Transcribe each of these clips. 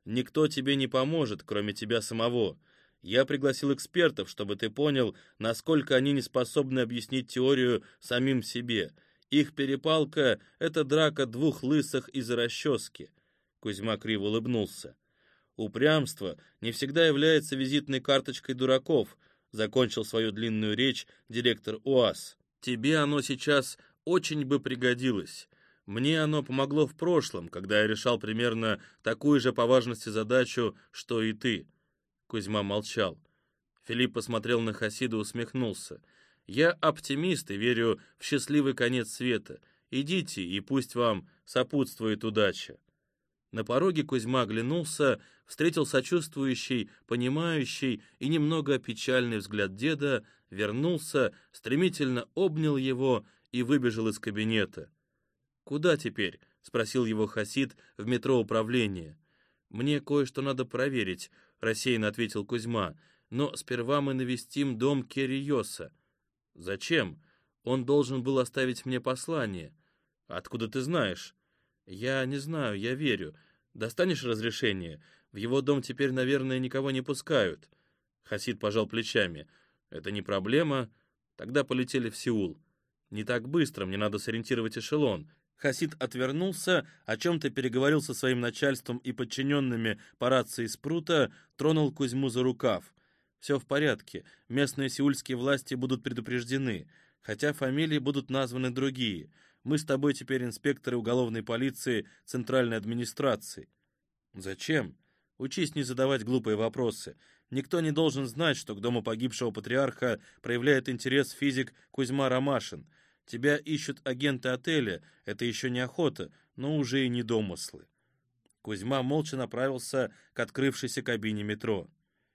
Никто тебе не поможет, кроме тебя самого. Я пригласил экспертов, чтобы ты понял, насколько они не способны объяснить теорию самим себе. Их перепалка — это драка двух лысых из-за расчески». Кузьма криво улыбнулся. «Упрямство не всегда является визитной карточкой дураков», закончил свою длинную речь директор УАЗ. «Тебе оно сейчас очень бы пригодилось. Мне оно помогло в прошлом, когда я решал примерно такую же по важности задачу, что и ты». Кузьма молчал. Филипп посмотрел на Хасида и усмехнулся. «Я оптимист и верю в счастливый конец света. Идите, и пусть вам сопутствует удача». На пороге Кузьма оглянулся, встретил сочувствующий, понимающий и немного печальный взгляд деда, вернулся, стремительно обнял его и выбежал из кабинета. «Куда теперь?» — спросил его Хасид в метро управления. «Мне кое-что надо проверить», — рассеянно ответил Кузьма. «Но сперва мы навестим дом Керриоса». «Зачем? Он должен был оставить мне послание». «Откуда ты знаешь?» «Я не знаю, я верю. Достанешь разрешение? В его дом теперь, наверное, никого не пускают». Хасид пожал плечами. «Это не проблема. Тогда полетели в Сеул». «Не так быстро, мне надо сориентировать эшелон». Хасид отвернулся, о чем-то переговорил со своим начальством и подчиненными по рации Спрута, тронул Кузьму за рукав. «Все в порядке. Местные сеульские власти будут предупреждены, хотя фамилии будут названы другие. Мы с тобой теперь инспекторы уголовной полиции Центральной администрации». «Зачем? Учись не задавать глупые вопросы. Никто не должен знать, что к дому погибшего патриарха проявляет интерес физик Кузьма Ромашин. Тебя ищут агенты отеля, это еще не охота, но уже и не домыслы». Кузьма молча направился к открывшейся кабине метро.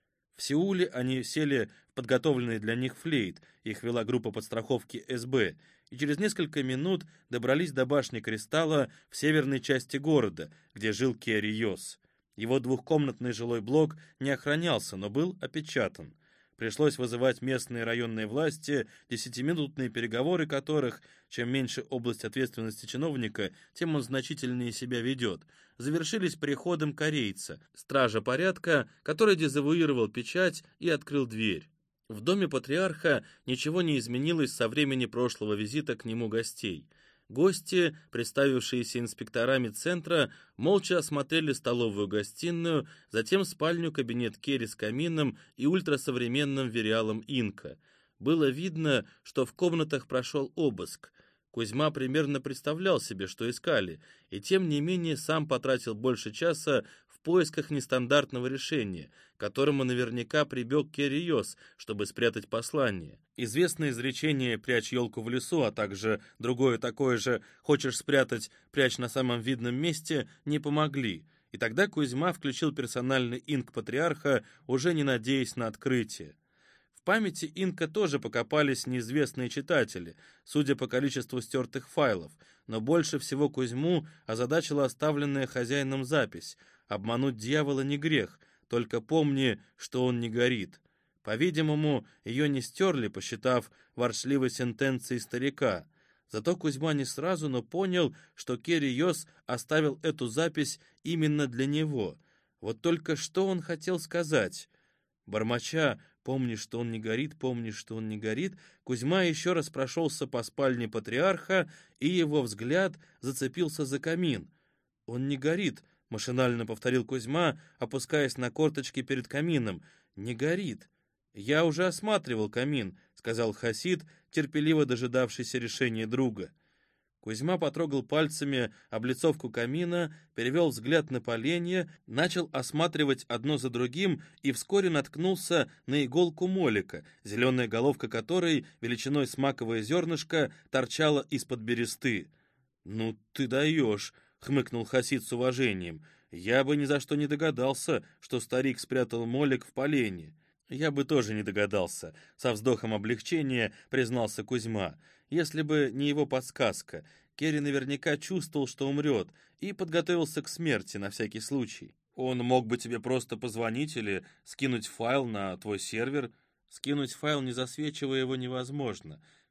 В Сеуле они сели в подготовленный для них флейт, их вела группа подстраховки СБ, и через несколько минут добрались до башни Кристалла в северной части города, где жил Керриос. Его двухкомнатный жилой блок не охранялся, но был опечатан. Пришлось вызывать местные районные власти, 10-минутные переговоры которых, чем меньше область ответственности чиновника, тем он значительнее себя ведет, завершились приходом корейца, стража порядка, который дезавуировал печать и открыл дверь. В доме патриарха ничего не изменилось со времени прошлого визита к нему гостей. Гости, представившиеся инспекторами центра, молча осмотрели столовую-гостиную, затем спальню-кабинет Керри с камином и ультрасовременным вериалом Инка. Было видно, что в комнатах прошел обыск. Кузьма примерно представлял себе, что искали, и тем не менее сам потратил больше часа в поисках нестандартного решения, к которому наверняка прибег Керриос, чтобы спрятать послание. Известное изречение «прячь елку в лесу», а также другое такое же «хочешь спрятать, прячь на самом видном месте» не помогли, и тогда Кузьма включил персональный инк патриарха, уже не надеясь на открытие. В памяти инка тоже покопались неизвестные читатели, судя по количеству стертых файлов, но больше всего Кузьму озадачила оставленная хозяином запись: «Обмануть дьявола не грех, только помни, что он не горит». По-видимому, ее не стерли, посчитав ворчливой сентенцией старика. Зато Кузьма не сразу, но понял, что Керриос оставил эту запись именно для него. Вот только что он хотел сказать? Бормоча «помни, что он не горит, помни, что он не горит», Кузьма еще раз прошелся по спальне патриарха, и его взгляд зацепился за камин. «Он не горит», — машинально повторил Кузьма, опускаясь на корточки перед камином. «Не горит». «Я уже осматривал камин», — сказал Хасид, терпеливо дожидавшийся решения друга. Кузьма потрогал пальцами облицовку камина, перевел взгляд на поленья, начал осматривать одно за другим и вскоре наткнулся на иголку молика, зеленая головка которой, величиной с маковое зернышко, торчала из-под бересты. «Ну ты даешь», — хмыкнул Хасид с уважением. «Я бы ни за что не догадался, что старик спрятал молик в поленье». «Я бы тоже не догадался», — со вздохом облегчения признался Кузьма. «Если бы не его подсказка, Керри наверняка чувствовал, что умрет, и подготовился к смерти на всякий случай. Он мог бы тебе просто позвонить или скинуть файл на твой сервер». «Скинуть файл, не засвечивая его, невозможно.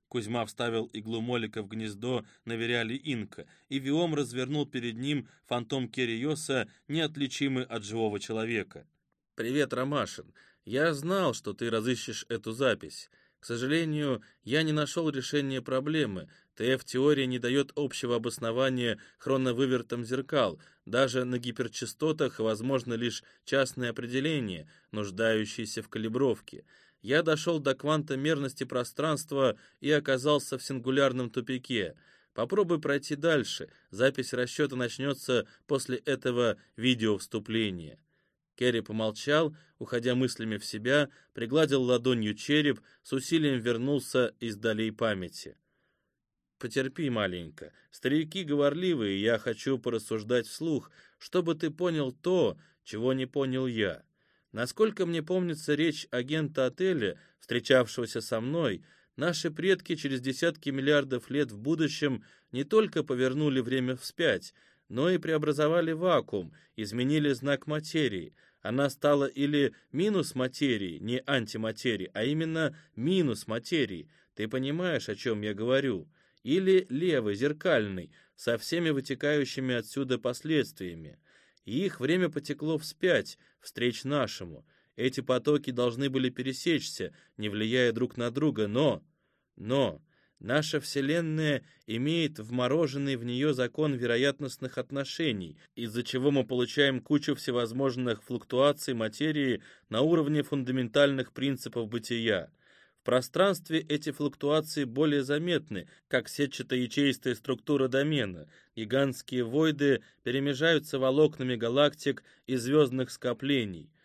Кузьма вставил иглу молика в гнездо на Вериале Инка, и Виом развернул перед ним фантом Кириоса, неотличимый от живого человека. «Привет, Ромашин. Я знал, что ты разыщешь эту запись. К сожалению, я не нашел решения проблемы. ТФ-теория не дает общего обоснования хроновывертам зеркал. Даже на гиперчастотах возможно лишь частные определения, нуждающиеся в калибровке. Я дошел до кванта мерности пространства и оказался в сингулярном тупике. Попробуй пройти дальше. Запись расчета начнется после этого видеовступления». Керри помолчал, уходя мыслями в себя, пригладил ладонью череп, с усилием вернулся из долей памяти. «Потерпи маленько. Старики говорливые, я хочу порассуждать вслух, чтобы ты понял то, чего не понял я. Насколько мне помнится речь агента отеля, встречавшегося со мной, наши предки через десятки миллиардов лет в будущем не только повернули время вспять, но и преобразовали вакуум, изменили знак материи. Она стала или минус материи, не антиматерии, а именно минус материи. Ты понимаешь, о чем я говорю? Или левый, зеркальный, со всеми вытекающими отсюда последствиями. И их время потекло вспять, встреч нашему. Эти потоки должны были пересечься, не влияя друг на друга, но наша Вселенная имеет вмороженный в нее закон вероятностных отношений, из-за чего мы получаем кучу всевозможных флуктуаций материи на уровне фундаментальных принципов бытия. В пространстве эти флуктуации более заметны, как сетчато-ячеистая структура домена. Гигантские войды перемежаются волокнами галактик и звездных скоплений.